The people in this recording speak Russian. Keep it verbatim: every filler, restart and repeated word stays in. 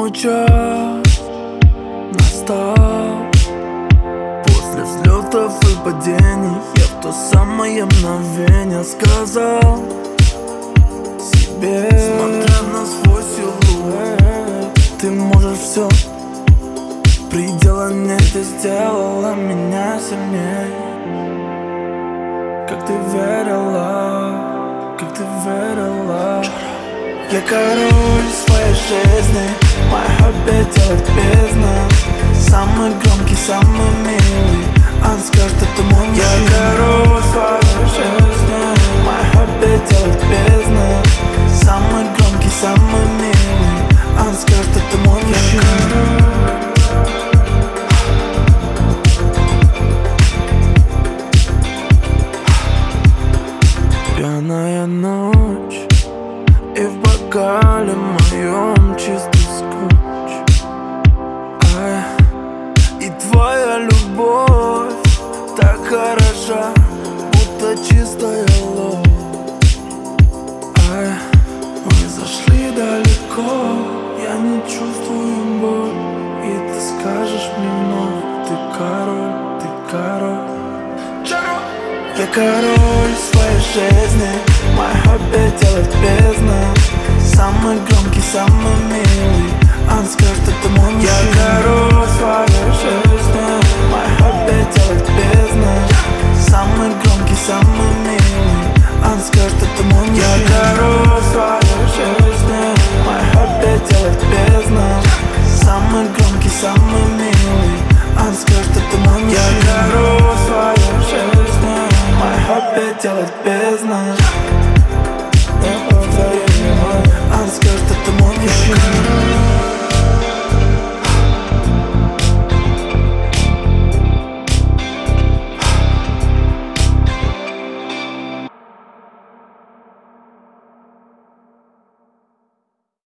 Мой час настал. После взлетов и падений я в то самое мгновение сказал себе, смотря на свой силуэт: ты можешь все, предела нет, ты сделала меня сильней. Как ты верила, как ты верила. Я король своей жизни, мое хобби делать бизнес. Самый громкий, самый милый, он скажет, это мой мужчина. Я король своей жизни, мое хобби делать бизнес. Самый громкий, самый милый, он скажет, это мой мужчина. Пьяная ночь, и в бокале моем чистый скотч. Ай, и твоя любовь так хороша, будто чистая ложь. Ай, мы зашли далеко, я не чувствую боль, и ты скажешь мне вновь: ты король, ты король. Я король своей жизни, мое хобби делать бизнес. Самый громкий, самый милый, он скажет, это мой мужчина. Я король своей жизни, мое хобби делать бизнес.